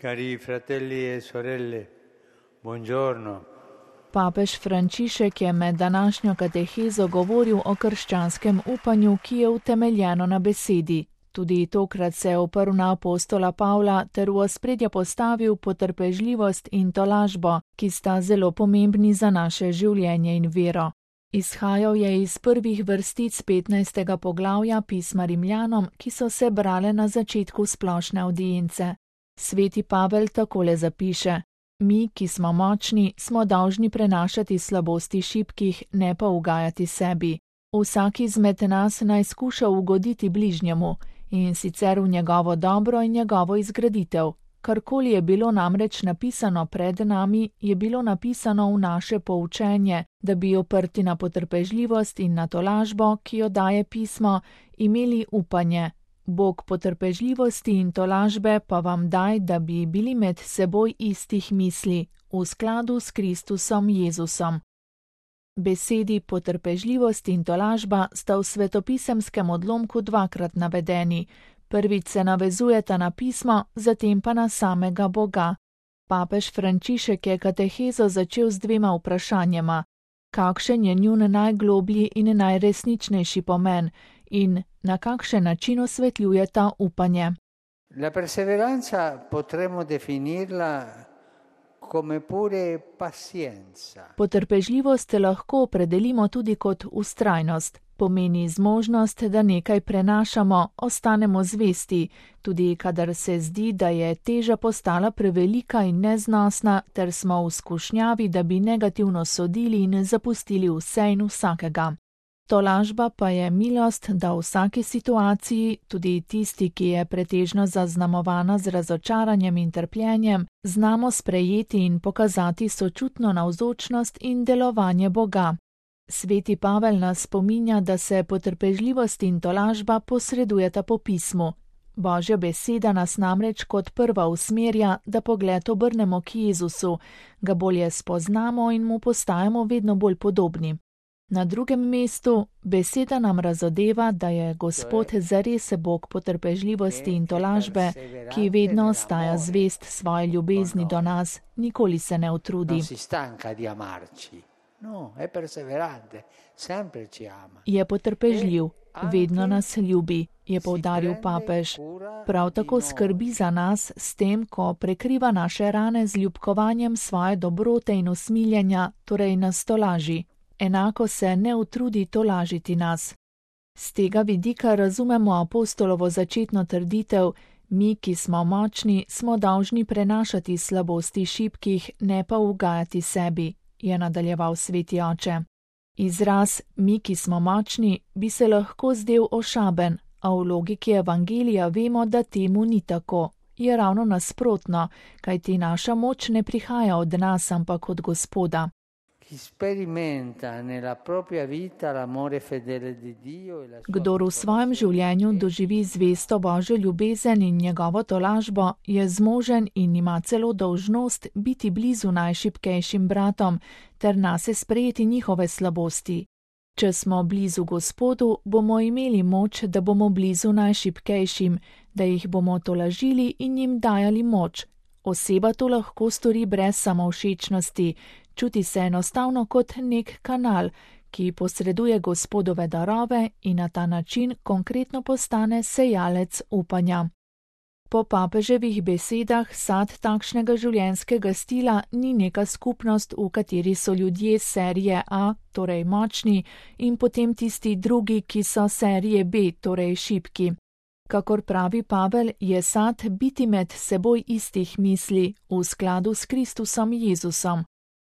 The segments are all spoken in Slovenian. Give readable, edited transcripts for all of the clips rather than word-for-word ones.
Cari fratelli e sorelle, buongiorno. Papež Frančišek je med današnjo katehezo govoril o krščanskem upanju, ki je utemeljeno na besedi. Tudi tokrat se je oprl na apostola Pavla ter v ospredje postavil potrpežljivost in tolažbo, ki sta zelo pomembni za naše življenje in vero. Izhajal je iz prvih vrstic 15. poglavja pisma Rimljanom, ki so se brale na začetku splošne avdience. Sveti Pavel takole zapiše: Mi, ki smo močni, smo dolžni prenašati slabosti šibkih, ne pa ugajati sebi. Vsak izmed nas naj skuša ugoditi bližnjemu, in sicer v njegovo dobro in njegovo izgraditev. Karkoli je bilo namreč napisano pred nami, je bilo napisano v naše poučenje, da bi oprti na potrpežljivost in na tolažbo, ki jo daje pismo, imeli upanje. Bog potrpežljivosti in tolažbe pa vam daj, da bi bili med seboj istih misli, v skladu s Kristusom Jezusom. Besedi potrpežljivost in tolažba sta v svetopisemskem odlomku dvakrat navedeni. Prvič se navezujeta na pismo, zatem pa na samega Boga. Papež Frančišek je katehezo začel z dvema vprašanjema. Kakšen je njun najgloblji in najresničnejši pomen in na kakšen način osvetljuje ta upanje? La perseveranza potremmo definirla come pure pazienza. Potrpežljivost lahko opredelimo tudi kot vztrajnost. Pomeni zmožnost, da nekaj prenašamo, ostanemo zvesti, tudi kadar se zdi, da je teža postala prevelika in neznosna, ter smo v skušnjavi, da bi negativno sodili in zapustili vse in vsakega. Tolažba pa je milost, da v vsaki situaciji, tudi tisti, ki je pretežno zaznamovana z razočaranjem in trpljenjem, znamo sprejeti in pokazati sočutno navzočnost in delovanje Boga. Sveti Pavel nas spominja, da se potrpežljivost in tolažba posredujeta po pismu. Božja beseda nas namreč kot prva usmerja, da pogled obrnemo k Jezusu, ga bolje spoznamo in mu postajamo vedno bolj podobni. Na drugem mestu beseda nam razodeva, da je Gospod zares Bog potrpežljivosti in tolažbe, ki vedno ostaja zvest svoje ljubezni do nas, nikoli se ne utrudi. No, è perseverante, sempre ci ama. Je potrpežljiv, vedno nas ljubi, je poudaril papež. Prav tako skrbi za nas s tem, ko prekriva naše rane z ljubkovanjem svoje dobrote in usmiljenja, torej nas tolaži. Enako se ne utrudi tolažiti nas. Z tega vidika razumemo apostolovo začetno trditev: mi, ki smo močni, smo dolžni prenašati slabosti šibkih, ne pa ugajati sebi, je nadaljeval sveti oče. Izraz mi, ki smo močni, bi se lahko zdel ošaben, a v logiki evangelija vemo, da temu ni tako. Je ravno nasprotno, kajti naša moč ne prihaja od nas, ampak od Gospoda. Kdor v svojem življenju doživi zvesto Božjo ljubezen in njegovo tolažbo, je zmožen in ima celo dolžnost biti blizu najšibkejšim bratom ter nase sprejeti njihove slabosti. Če smo blizu Gospodu, bomo imeli moč, da bomo blizu najšibkejšim, da jih bomo tolažili in jim dajali moč. Oseba to lahko stori brez samovšečnosti, čuti se enostavno kot nek kanal, ki posreduje Gospodove darove in na ta način konkretno postane sejalec upanja. Po papeževih besedah sad takšnega življenjskega stila ni neka skupnost, v kateri so ljudje serije A, torej močni, in potem tisti drugi, ki so serije B, torej šibki. Kakor pravi Pavel, je sad biti med seboj istih misli, v skladu s Kristusom Jezusom.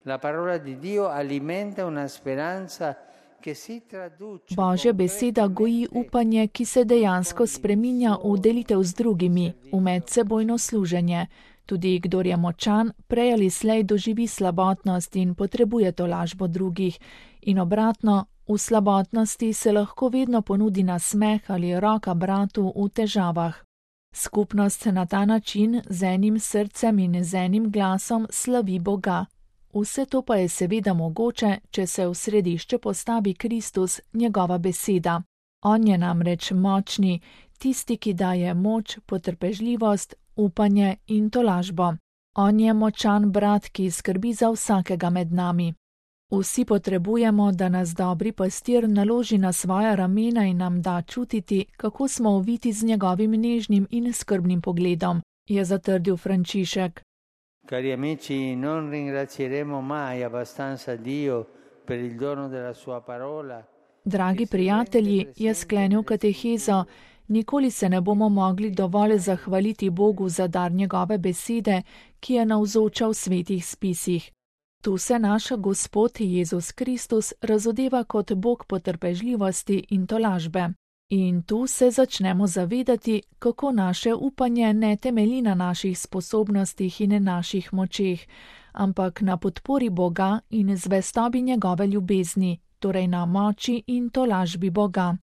Božja beseda goji upanje, ki se dejansko spreminja v delitev z drugimi, v medsebojno služenje. Tudi kdor je močan, prej ali slej doživi slabotnost in potrebuje tolažbo drugih. In obratno, v slabotnosti se lahko vedno ponudi nasmeh ali roka bratu v težavah. Skupnost na ta način z enim srcem in z enim glasom slavi Boga. Vse to pa je seveda mogoče, če se v središče postavi Kristus, njegova beseda. On je namreč močni, tisti, ki daje moč, potrpežljivost, upanje in tolažbo. On je močan brat, ki skrbi za vsakega med nami. Vsi potrebujemo, da nas dobri pastir naloži na svoja ramena in nam da čutiti, kako smo oviti z njegovim nežnim in skrbnim pogledom, je zatrdil Frančišek. Cari amici, non ringrazieremo mai abbastanza Dio per il dono della sua parola. Dragi prijatelji, je sklenil katehezo, nikoli se ne bomo mogli dovolj zahvaliti Bogu za dar njegove besede, ki je navzoča v svetih spisih. Tu se naš Gospod Jezus Kristus razodeva kot Bog potrpežljivosti in tolažbe. In tu se začnemo zavedati, kako naše upanje ne temelji na naših sposobnostih in naših močeh, ampak na podpori Boga in zvestobi njegove ljubezni, torej na moči in tolažbi Boga.